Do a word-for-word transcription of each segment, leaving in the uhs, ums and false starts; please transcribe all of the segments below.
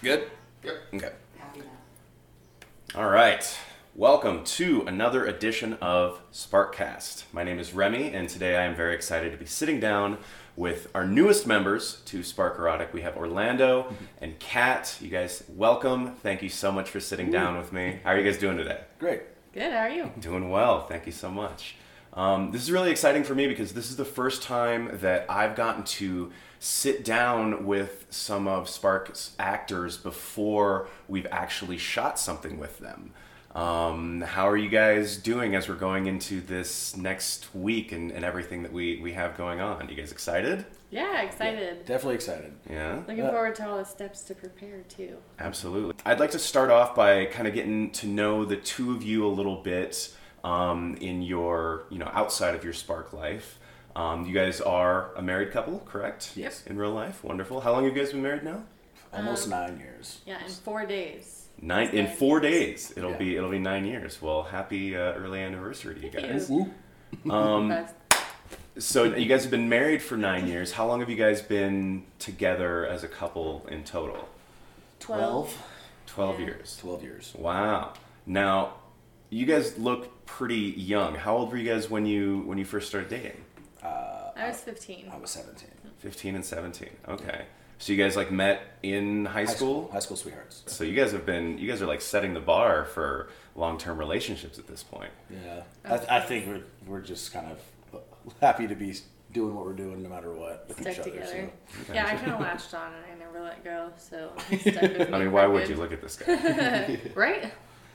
Good? Yep. Okay. Happy now. All right. Welcome to another edition of Sparkcast. My name is Remy, and today I am very excited to be sitting down with our newest members to Spark Erotic. We have Orlando and Kat. You guys, welcome. Thank you so much for sitting down with me. How are you guys doing today? Great. Good, how are you? Doing well. Thank you so much. Um, this is really exciting for me because this is the first time that I've gotten to sit down with some of Spark's actors before we've actually shot something with them. Um, how are you guys doing as we're going into this next week and, and everything that we, we have going on? You guys excited? Yeah, excited. Yeah, definitely excited. Yeah? Looking Uh, forward to all the steps to prepare too. Absolutely. I'd like to start off by kind of getting to know the two of you a little bit um, in your, you know, outside of your Spark life. Um, you guys are a married couple, correct? Yes. In real life? Wonderful. How long have you guys been married now? Almost Um, nine years. Yeah, in four days. Nine It's in nine four years. days. It'll Yeah. be it'll be nine years. Well, happy uh, early anniversary to you Thank guys. you. Woo. Um, That's- so you guys have been married for nine years. How long have you guys been together as a couple in total? Twelve. Twelve Yeah. years. Twelve years. Wow. Now, you guys look pretty young. How old were you guys when you when you first started dating? Uh, I was fifteen. I was seventeen. Fifteen and seventeen. Okay. So you guys like met in high school? High school sweethearts. So you guys have been you guys are like setting the bar for long-term relationships at this point. Yeah. I, th- I think we're we're just kind of happy to be doing what we're doing no matter what with Stuck each other. together. So. Yeah, I kind of latched on and I never let go, so I stuck with me I mean, for why would good. you look at this guy? Right?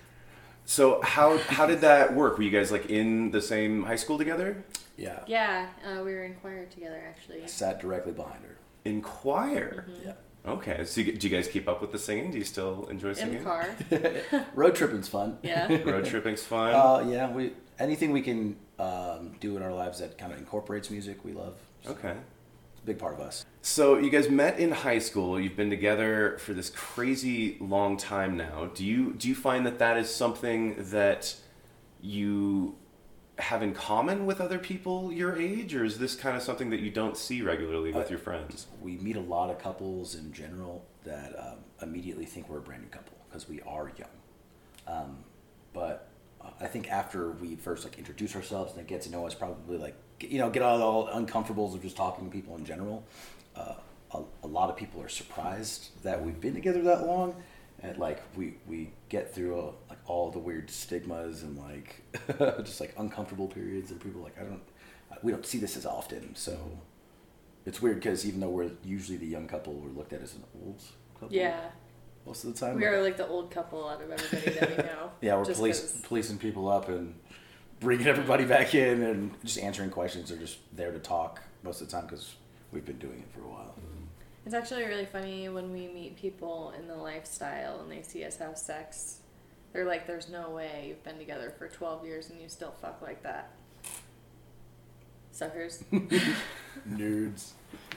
So how how did that work? Were you guys like in the same high school together? Yeah. Yeah, uh, we were in choir together actually. I sat directly behind her. In choir. Mm-hmm. Yeah. Okay. So you, do you guys keep up with the singing? Do you still enjoy In singing? the car. Road tripping's fun. Yeah. Road tripping's fun. Uh, yeah. We anything we can um, do in our lives that kind of incorporates music, we love. So Okay. It's a big part of us. So you guys met in high school. You've been together for this crazy long time now. Do you do you find that that is something that you have in common with other people your age, or is this kind of something that you don't see regularly with Uh, your friends? We meet a lot of couples in general that um, immediately think we're a brand new couple because we are young. Um, but uh, I think after we first like introduce ourselves and they get to know us, probably like get- you know get all all uncomfortables of just talking to people in general. Uh, a, a lot of people are surprised that we've been together that long, and like we we get through uh like all the weird stigmas and like just like uncomfortable periods, and people are like I don't we don't see this as often, so. It's weird because even though we're usually the young couple, we're looked at as an old couple. Yeah. Most of the time. We are like the old couple out of everybody that we know. Yeah, we're Just police, 'cause- policing people up and bringing everybody back in and just answering questions. They're just there to talk most of the time because we've been doing it for a while. It's actually really funny when we meet people in the lifestyle and they see us have sex. They're like, there's no way you've been together for twelve years and you still fuck like that. Suckers. Nerds.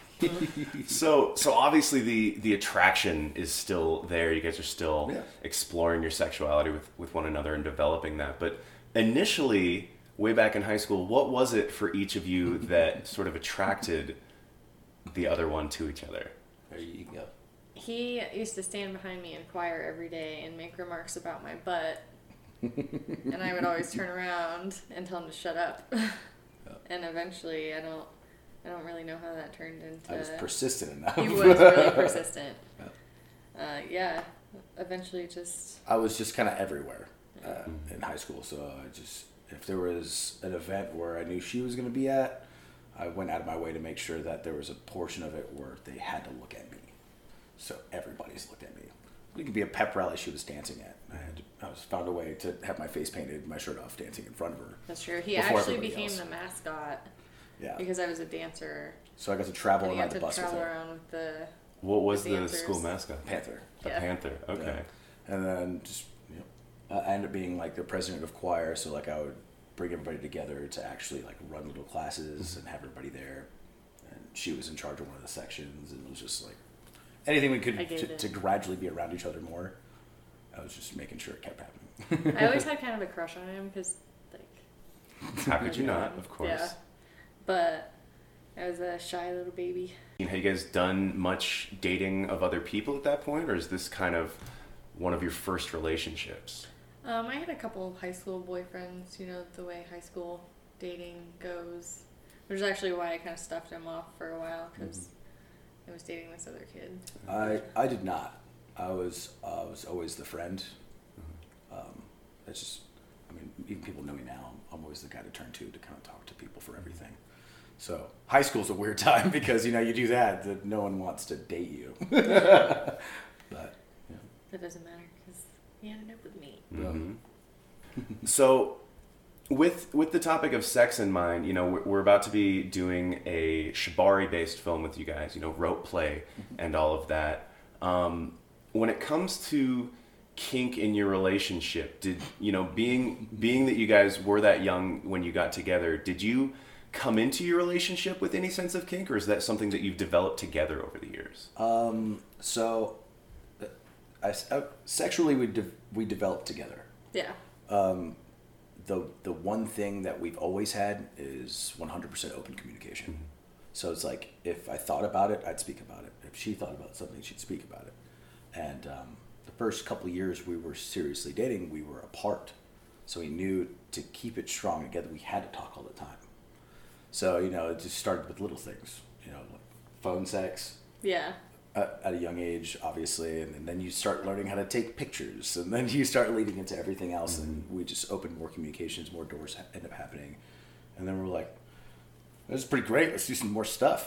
So so obviously the the attraction is still there. You guys are still Yeah. exploring your sexuality with, with one another and developing that. But initially, way back in high school, what was it for each of you that sort of attracted the other one to each other? There you go. He used to stand behind me in choir every day and make remarks about my butt. And I would always turn around and tell him to shut up. And eventually, I don't, I don't really know how that turned into. I was persistent enough. He was really persistent. Uh, yeah. Eventually, just. I was just kind of everywhere uh, in high school. So I just, if there was an event where I knew she was going to be at, I went out of my way to make sure that there was a portion of it where they had to look at me. So everybody's looked at me. We could be a pep rally she was dancing at. I had to, I was found a way to have my face painted, my shirt off, dancing in front of her. That's true. He Before actually everybody became else. the mascot Yeah. because I was a dancer. So I got to travel And he around got the to bus with travel her. around with the. What was The the dancers. school mascot? Panther. A Yeah. panther. Okay. Yeah. And then just, you know, I ended up being like the president of choir. So like I would bring everybody together to actually like run little classes and have everybody there. And she was in charge of one of the sections. And it was just like anything we could I gave to, it. to gradually be around each other more. I was just making sure it kept happening. I always had kind of a crush on him because, like. How could you not? Of course. Yeah. But I was a shy little baby. Have you guys done much dating of other people at that point, or is this kind of one of your first relationships? Um, I had a couple of high school boyfriends, you know, the way high school dating goes. Which is actually why I kind of stuffed him off for a while, because mm-hmm. I was dating this other kid. I, I did not. I was uh, was always the friend. Mm-hmm. Um, that's just, I mean, even people know me now. I'm, I'm always the guy to turn to to kind of talk to people for everything. So high school's a weird time because, you know, you do that, that no one wants to date you. But, yeah. That doesn't matter because he ended up with me. Mm-hmm. So with with the topic of sex in mind, you know, we're, we're about to be doing a shibari-based film with you guys, you know, rope play and all of that. Um, when it comes to kink in your relationship, did, you know, being being that you guys were that young when you got together, did you come into your relationship with any sense of kink, or is that something that you've developed together over the years? Um, so, I, I, sexually we de- we developed together. Yeah. Um, the the one thing that we've always had is one hundred percent open communication. Mm-hmm. So it's like, if I thought about it, I'd speak about it. If she thought about something, she'd speak about it. And um, the first couple of years we were seriously dating, we were apart. So we knew to keep it strong together, we had to talk all the time. So, you know, it just started with little things, you know, like phone sex. Yeah. At, at a young age, obviously, and, and then you start learning how to take pictures, and then you start leading into everything else, mm-hmm. and we just opened more communications, more doors ha- end up happening. And then we're like, this is pretty great, let's do some more stuff.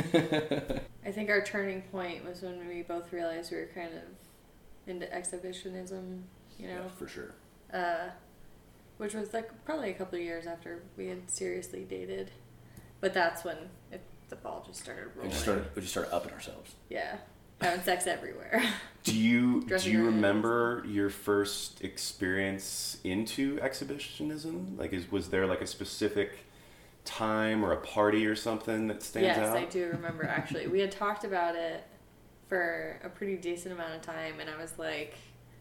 I think our turning point was when we both realized we were kind of into exhibitionism, you know? Yeah, for sure. Uh, which was like probably a couple of years after we had seriously dated. But that's when it, the ball just started rolling. We just started, we just started upping ourselves. Yeah. Having sex everywhere. Do you do you around. remember your first experience into exhibitionism? Like, is was there like a specific time or a party or something that stands yes, out? Yes, I do remember actually. We had talked about it for a pretty decent amount of time, and I was like,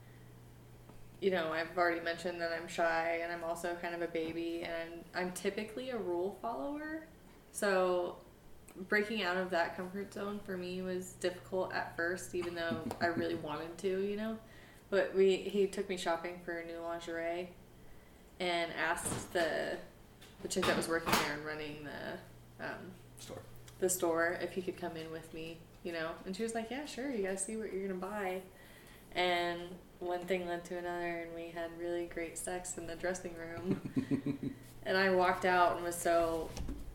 you know, I've already mentioned that I'm shy, and I'm also kind of a baby, and I'm typically a rule follower. So breaking out of that comfort zone for me was difficult at first, even though I really wanted to, you know. But we he took me shopping for new lingerie and asked the the chick that was working there and running the um, store the store if he could come in with me, you know. And she was like, yeah, sure, you gotta see what you're gonna buy. And one thing led to another, and we had really great sex in the dressing room. And I walked out and was so,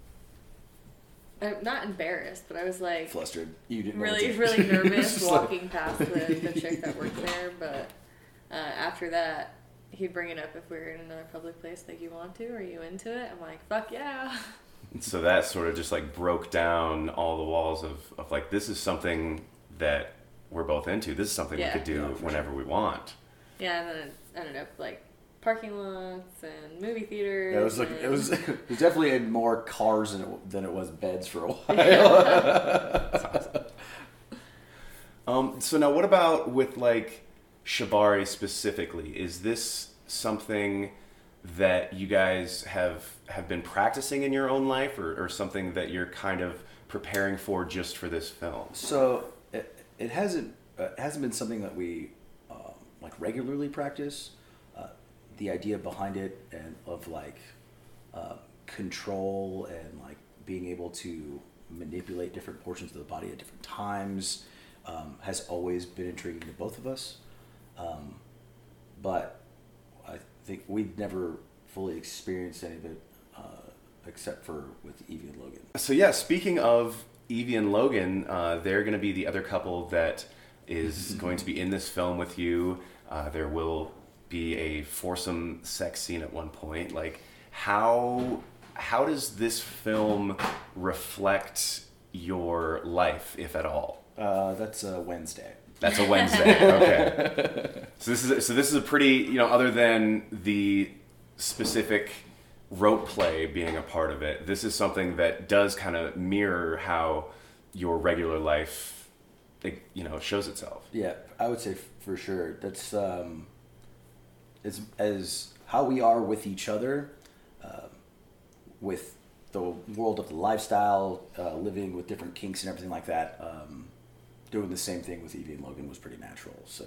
I'm not embarrassed, but I was like flustered. You didn't know really, what to- really nervous Just walking like... past the, the chick that worked there. But uh, after that, he'd bring it up if we were in another public place, like, you want to? Are you into it? I'm like, fuck yeah. So that sort of just like broke down all the walls of, of like, this is something that we're both into. This is something Yeah. we could do Yeah, for whenever sure. we want. Yeah, and then it ended up like parking lots and movie theaters. Yeah, it was like and... it was. It was definitely in more cars than it, than it was beds for a while. Um, so now, what about with like shibari specifically? Is this something that you guys have have been practicing in your own life, or, or something that you're kind of preparing for just for this film? So it, it hasn't uh, it hasn't been something that we um, like regularly practice. Uh, the idea behind it and of like uh, control and like being able to manipulate different portions of the body at different times um, has always been intriguing to both of us. Um, but I think we've never fully experienced any of it uh, except for with Evie and Logan. So yeah, speaking of Evie and Logan, uh, they're going to be the other couple that is going to be in this film with you. Uh, there will be a foursome sex scene at one point. Like, how how does this film reflect your life, if at all? Uh, that's a Wednesday. That's a Wednesday. Okay. So this is so this is a pretty, you know, other than the specific rope play being a part of it, this is something that does kind of mirror how your regular life, it, you know, shows itself. Yeah, I would say f- for sure. That's um, as as how we are with each other, uh, with the world of the lifestyle, uh, living with different kinks and everything like that, um, doing the same thing with Evie and Logan was pretty natural. So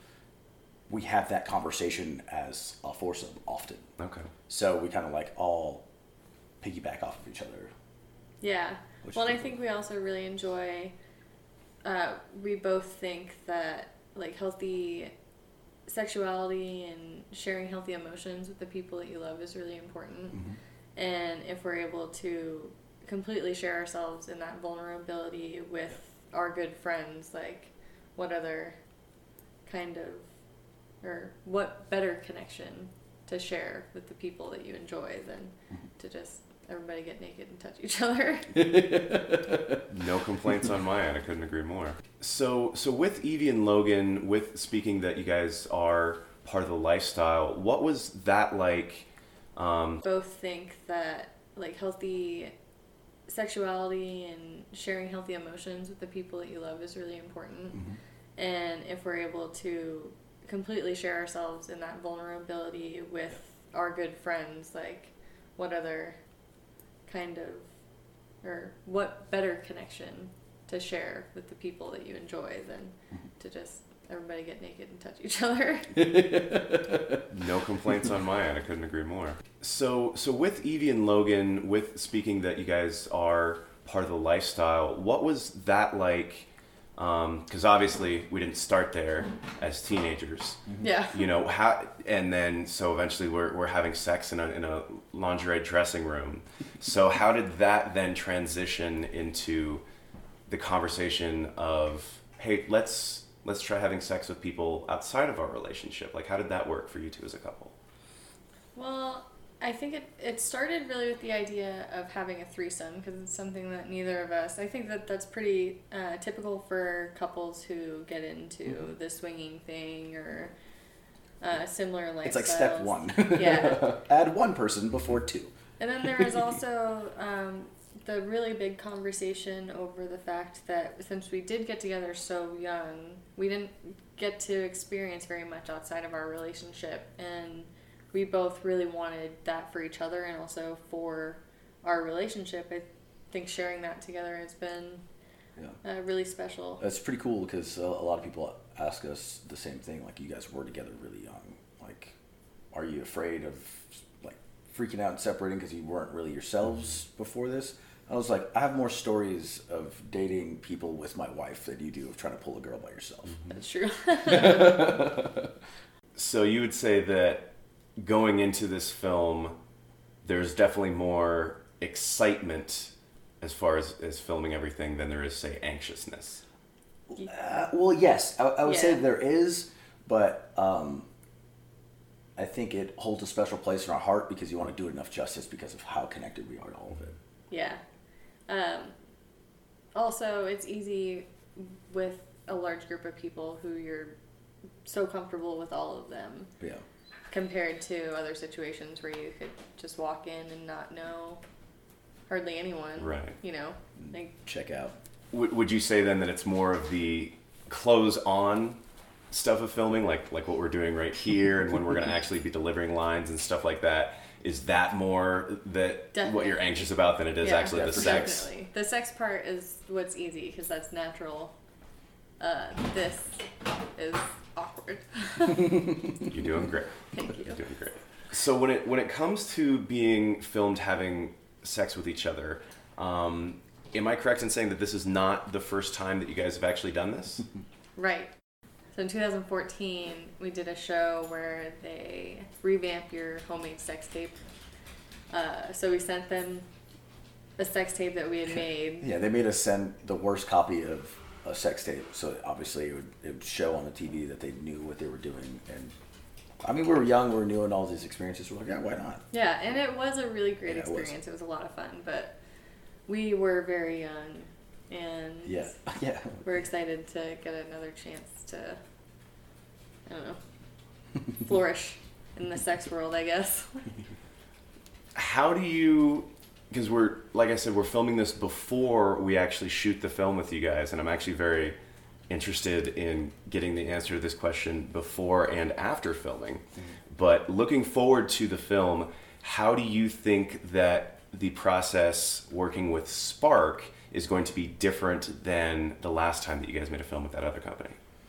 we have that conversation as a foursome often. Okay. So we kind of like all piggyback off of each other. Yeah. Which Well, is and I think we also really enjoy, uh, we both think that like healthy sexuality and sharing healthy emotions with the people that you love is really important. Mm-hmm. And if we're able to completely share ourselves in that vulnerability with our good friends, like what other kind of, or what better connection to share with the people that you enjoy than Mm-hmm. to just everybody get naked and touch each other. No complaints on my end. I couldn't agree more. So, so with Evie and Logan, with speaking that you guys are part of the lifestyle, what was that like? Um, Both think that like healthy sexuality and sharing healthy emotions with the people that you love is really important. Mm-hmm. And if we're able to completely share ourselves in that vulnerability with our good friends, like what other kind of, or what better connection to share with the people that you enjoy than to just everybody get naked and touch each other. No complaints on my end. I couldn't agree more. So, so with Evie and Logan, with speaking that you guys are part of the lifestyle, what was that like? Because obviously we didn't start there as teenagers. Yeah. You know how, and then so eventually we're we're having sex in a in a lingerie dressing room. So how did that then transition into the conversation of, hey, let's let's try having sex with people outside of our relationship? Like, how did that work for you two as a couple? Well, I think it, it started really with the idea of having a threesome because it's something that neither of us, I think that that's pretty uh, typical for couples who get into mm-hmm. the swinging thing or uh, similar lifestyles. It's like step one. Yeah. Add one person before two. And then there was also um, the really big conversation over the fact that since we did get together so young, we didn't get to experience very much outside of our relationship. And we both really wanted that for each other and also for our relationship. I think sharing that together has been yeah. uh, really special. It's pretty cool because a lot of people ask us the same thing. Like, you guys were together really young. Like, are you afraid of like freaking out and separating because you weren't really yourselves before this? I was like, I have more stories of dating people with my wife than you do of trying to pull a girl by yourself. That's true. So you would say that going into this film, there's definitely more excitement as far as, as filming everything than there is, say, anxiousness. Uh, well, yes, I, I would yeah. say there is, but um, I think it holds a special place in our heart because you want to do it enough justice because of how connected we are to all of it. Yeah. Um, also, it's easy with a large group of people who you're so comfortable with all of them. Yeah. Compared to other situations where you could just walk in and not know hardly anyone. Right. You know, like check out. W- would you say then that it's more of the close-on stuff of filming, like like what we're doing right here, and when we're going to actually be delivering lines and stuff like that? Is that more that Definitely. What you're anxious about than it is yeah, actually the sex? Definitely. The sex part is what's easy because that's natural. Uh, this is awkward. You're doing great. Thank you. You're doing great. So when it when it comes to being filmed having sex with each other, um, am I correct in saying that this is not the first time that you guys have actually done this? Right. So in two thousand fourteen, we did a show where they revamp your homemade sex tape. Uh, so we sent them a sex tape that we had made. Yeah, they made us send the worst copy of a sex tape, so obviously it would, it would show on the T V that they knew what they were doing. And I mean, we were young, we were new in all these experiences. We're like, yeah, why not? Yeah, and it was a really great Yeah, it was. experience. It was a lot of fun, but we were very young, and Yeah, yeah. we're excited to get another chance to, I don't know, flourish in the sex world, I guess. How do you, because we're, like I said, we're filming this before we actually shoot the film with you guys, and I'm actually very interested in getting the answer to this question before and after filming. Mm-hmm. But looking forward to the film, how do you think that the process working with Spark is going to be different than the last time that you guys made a film with that other company.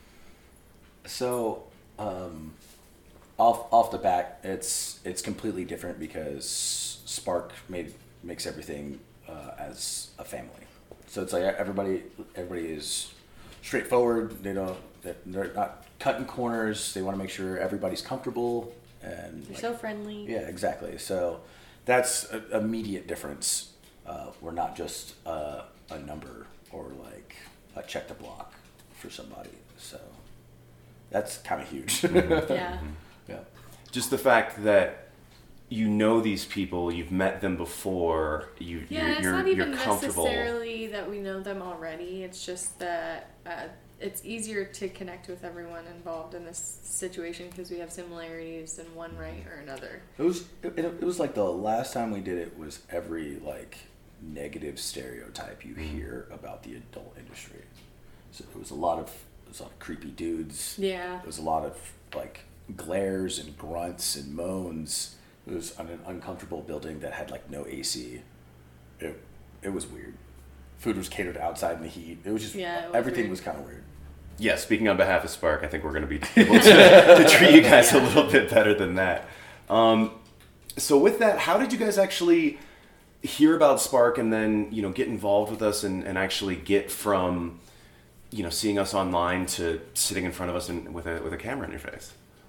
So, um, off off the bat, it's it's completely different because Spark made makes everything uh, as a family. So it's like everybody everybody is straightforward. They don't they're not cutting corners. They want to make sure everybody's comfortable and You're like, so friendly. yeah, exactly. So that's an immediate difference. Uh, we're not just uh, a number or like a check the block for somebody. So that's kind of huge. Yeah. Yeah. Just the fact that you know these people, you've met them before, you, Yeah, you're, it's you're, not even you're comfortable. necessarily that we know them already. It's just that uh, it's easier to connect with everyone involved in this situation because we have similarities in one right or another. It was it, it was like the last time we did it was every like negative stereotype you hear about the adult industry. So it was a lot of it was a lot of creepy dudes. Yeah. It was a lot of like glares and grunts and moans. It was on an uncomfortable building that had like no A C. It it was weird. Food was catered outside in the heat. It was just Yeah, it was everything weird. was kind of weird. Yeah, speaking on behalf of Spark, I think we're going to be able to, to treat you guys a little bit better than that. Um, so with that, how did you guys actually hear about Spark and then, you know, get involved with us and, and actually get from, you know, seeing us online to sitting in front of us and with a with a camera in your face?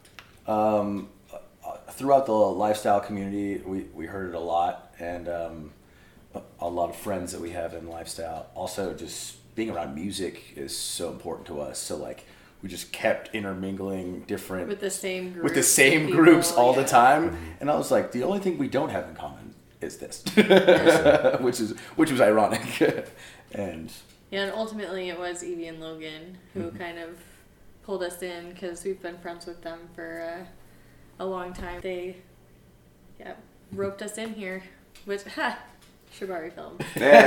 Um, uh, throughout the lifestyle community, we, we heard it a lot, and um, a, a lot of friends that we have in lifestyle. Also, just being around music is so important to us. So like, we just kept intermingling different With the same groups. with the same of groups people, all yeah. the time, and I was like, the only thing we don't have in common is this, which is which was ironic, and Yeah, and ultimately it was Evie and Logan who Mm-hmm. kind of pulled us in because we've been friends with them for uh, a long time. They, yeah, roped us in here with ha, Shibari film.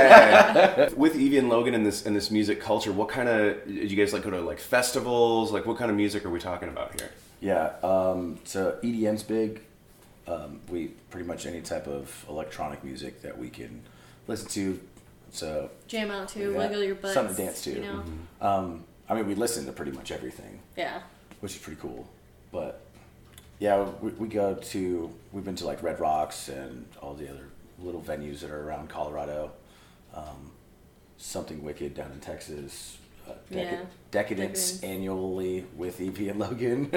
Yeah. With Evie and Logan in this in this music culture, what kind of did you guys like go to like festivals? Like what kind of music are we talking about here? yeah. Um, so E D M's big. Um, we pretty much any type of electronic music that we can listen to. So Jam out to, yeah, wiggle your butts. something to dance to. You know? Um, I mean, we listen to pretty much everything, Yeah. which is pretty cool. But yeah, we, we go to, we've been to like Red Rocks and all the other little venues that are around Colorado. Um, Something Wicked down in Texas. Uh, Dec- Yeah, Decadence Decadence. annually with Evie and Logan.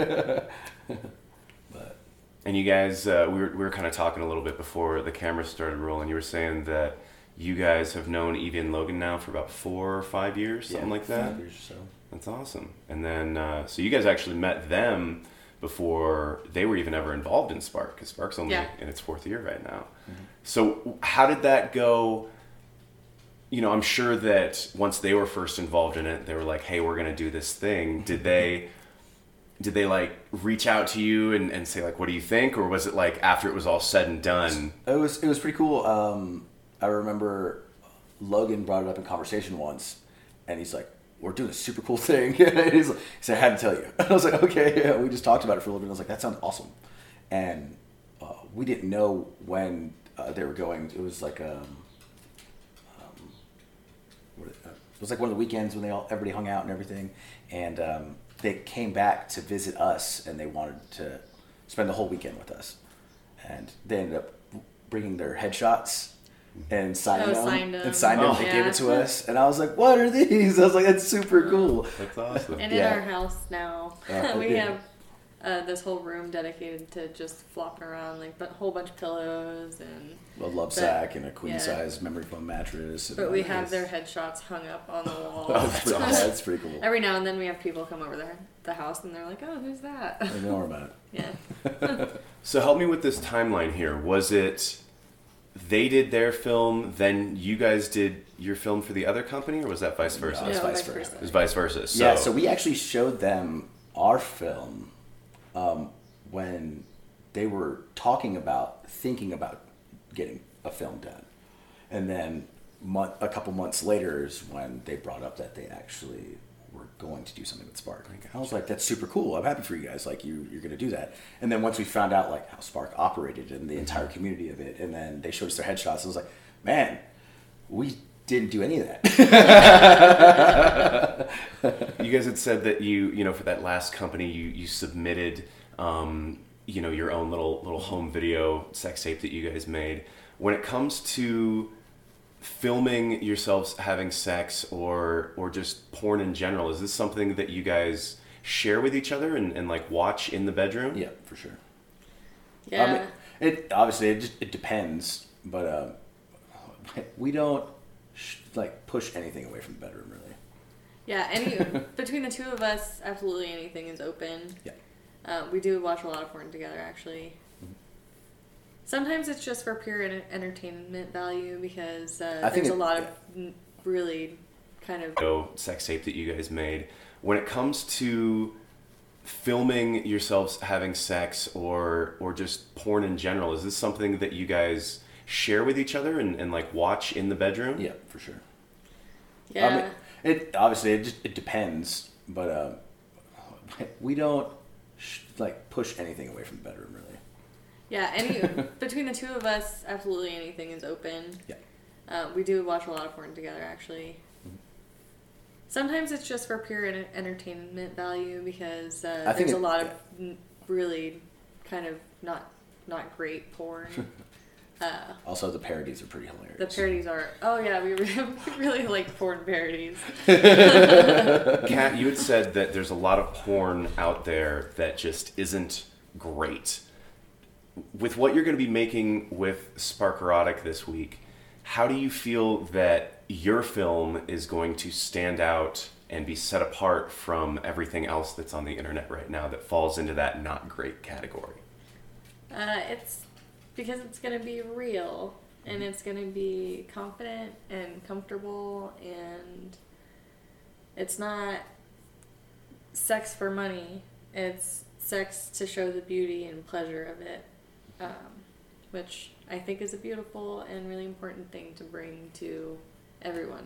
But And you guys, uh, we were we were kind of talking a little bit before the camera started rolling. You were saying that you guys have known Evie and Logan now for about four or five years, something yeah, like that. five years or so. That's awesome. And then, uh, so you guys actually met them before they were even ever involved in Spark, because Spark's only Yeah. in its fourth year right now. So how did that go? You know, I'm sure that once they were first involved in it, they were like, hey, we're going to do this thing. Did they, did they like reach out to you and, and say like, what do you think? Or was it like after it was all said and done? It was it was pretty cool. Um, I remember Logan brought it up in conversation once, and he's like, "We're doing a super cool thing." he's like, he said, "I had to tell you." I was like, "Okay." Yeah. We just talked about it for a little bit. I was like, "That sounds awesome," and uh, we didn't know when uh, they were going. It was like um, um what, uh, it was like one of the weekends when they all everybody hung out and everything, and um, they came back to visit us, and they wanted to spend the whole weekend with us, and they ended up bringing their headshots and signed Oh, them signed 'em. and signed them. Oh. They Yeah. gave it to us, and I was like, "What are these?" I was like, "That's super cool." That's awesome. And in Yeah. our house now, Uh, we yeah. have uh, this whole room dedicated to just flopping around, like a whole bunch of pillows and. A love But- sack and a queen yeah. size memory foam mattress. And But we all have this. their headshots hung up on the wall. Oh, that's, pretty, that's pretty cool. Every now and then we have people come over the, the house and they're like, "Oh, who's that?" I know more about it. Yeah. So help me with this timeline here. Was it they did their film, then you guys did your film for the other company, or was that vice versa? No, it's No, vice vice versa. versa. It was vice versa. So, Yeah, so we actually showed them our film um, when they were talking about, thinking about getting a film done. And then month, a couple months later is when they brought up that they actually were going to do something with Spark. I was like, that's super cool. I'm happy for you guys. Like, you, you're going to do that. And then once we found out, like, how Spark operated and the entire community of it, and then they showed us their headshots, I was like, man, we didn't do any of that. You guys had said that you, you know, for that last company, you, you submitted, um, you know, your own little, little home video sex tape that you guys made. When it comes to filming yourselves having sex or or just porn in general, is this something that you guys share with each other and, and like watch in the bedroom? Yeah, for sure. Yeah. I mean, it obviously it just it depends, but uh, we don't sh- like push anything away from the bedroom, really. Yeah, any between the two of us, absolutely anything is open. Yeah. Uh, we do watch a lot of porn together, actually. Mm-hmm. Sometimes it's just for pure enter- entertainment value because uh, I think there's a it- lot yeah. of n- really kind of Video sex tape that you guys made. When it comes to filming yourselves having sex or or just porn in general, is this something that you guys share with each other and, and like watch in the bedroom? Yeah, for sure. yeah. I mean, it obviously it just it depends, but uh, we don't sh- like push anything away from the bedroom, really. Yeah, any between the two of us, absolutely anything is open. Yeah. Uh, we do watch a lot of porn together, actually. Mm-hmm. Sometimes it's just for pure enter- entertainment value because uh, I think there's a it- lot yeah. of n- really kind of not not great porn. uh, Also, the parodies are pretty hilarious. the parodies are oh yeah, we really, we really like porn parodies. Kat, you had said that there's a lot of porn out there that just isn't great. With what you're going to be making with Spark Erotic this week, how do you feel that your film is going to stand out and be set apart from everything else that's on the internet right now that falls into that not great category? Uh, it's because it's going to be real and it's going to be confident and comfortable, and it's not sex for money. It's sex to show the beauty and pleasure of it, um, which I think is a beautiful and really important thing to bring to everyone.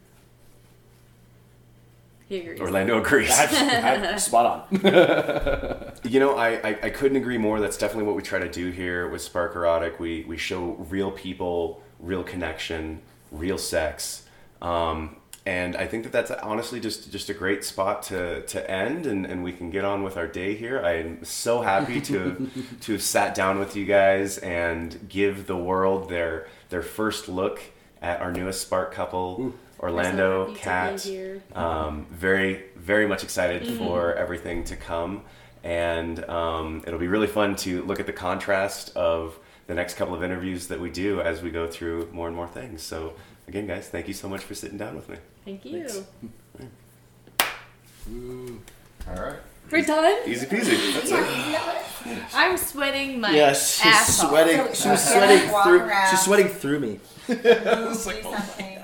He agrees. Orlando agrees. I- I- spot on. You know, I, I, I couldn't agree more. That's definitely what we try to do here with Spark Erotic. We, we show real people, real connection, real sex. Um, and I think that that's honestly just, just a great spot to, to end, and, and we can get on with our day here. I'm so happy to to have sat down with you guys and give the world their their first look at our newest Spark couple. Ooh. Orlando, We're so happy to Kat, be here. um, very, very much excited Mm-hmm. for everything to come. And um, it'll be really fun to look at the contrast of the next couple of interviews that we do as we go through more and more things. So again, guys, thank you so much for sitting down with me. Thank you. Thanks. All right. We're done? Easy peasy. That's it. I'm sweating my Yes, she's ass off. sweating. So- She was so sweating walk through. around. She's sweating through me. Do something.